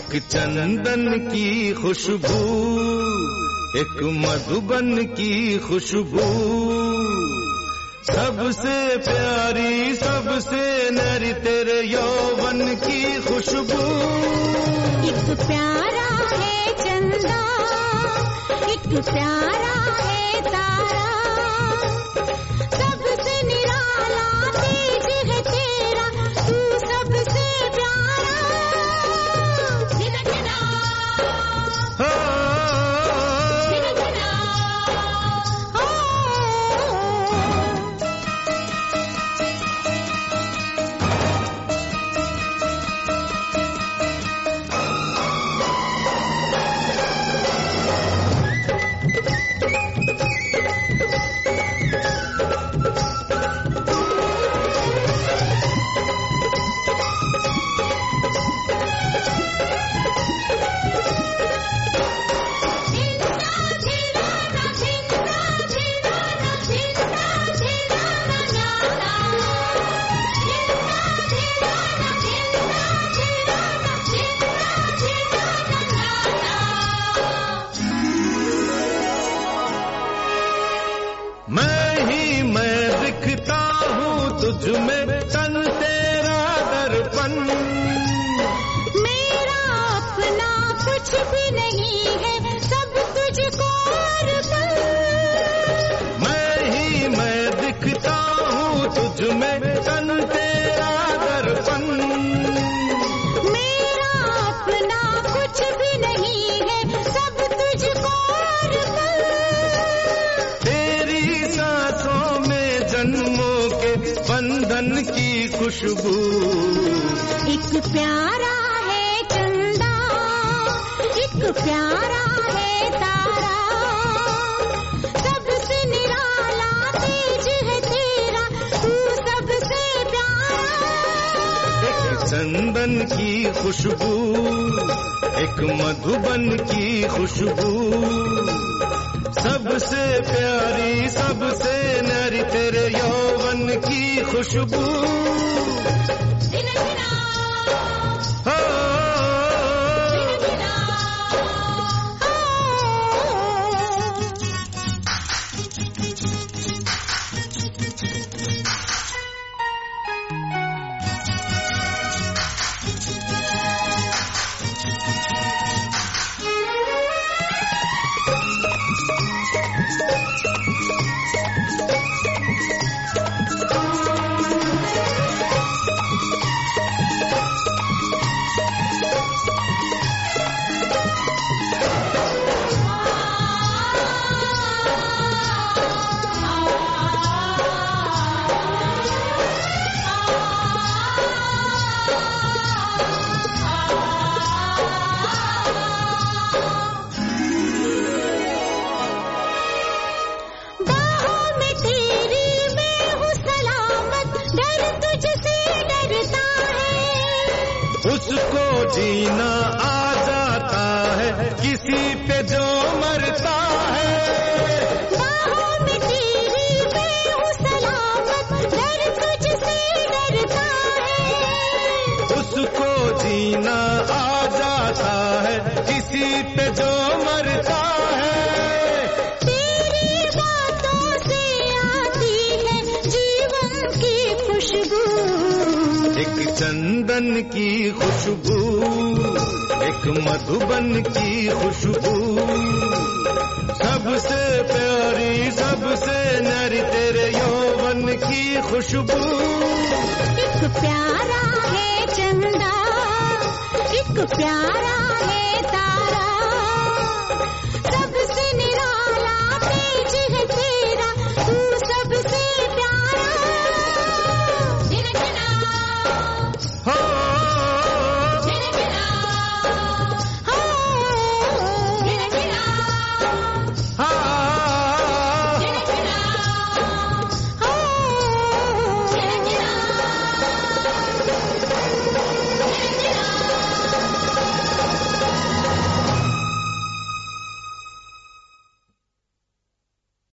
एक चंदन की खुशबू, एक मधुबन की खुशबू, सबसे प्यारी सबसे न्यारी तेरे यौवन की खुशबू। एक प्यारा है चंदा, एक प्यारा है तारा, सबसे निराला तेज है तेरा, तू सबसे प्यारा। जिना जिना हो जिना जिना हो। मैं दिखता हूँ तुझ में, तन तेरा दर्पण, मेरा अपना कुछ भी नहीं है, सब तुझको अर्पण। मैं दिखता हूँ तुझ में, तन तेरा दर्पण, मेरा अपना कुछ भी नहीं है, सब तुझको अर्पण। तेरी सांसों में जन्मों के बंधन की खुशबू। एक प्यारा है चंदा, एक प्यारा है तारा, सबसे निराला तेज है तेरा, तू सबसे प्यारा। एक चंदन की खुशबू, एक मधुबन की खुशबू, सबसे प्यारी सबसे न्यारी तेरे यौवन की खुशबू। जिना जिना हो जिना जिना हो। बाहों में तेरी मैं हूँ सलामत, डर तुझसे डरता है। उसको जीना आ जाता है, किसी पे जो मरता है। बाहों में तेरी मैं हूँ सलामत, डर तुझसे डरता है। उसको जीना आ जाता है, किसी पे जो मरता है। तेरी बातों से आती है जीवन की खुशबू। एक चंदन की खुशबू, एक मधुबन की खुशबू, सबसे प्यारी सबसे न्यारी तेरे यौवन की खुशबू। एक प्यारा है चंदा, एक प्यारा है तारा,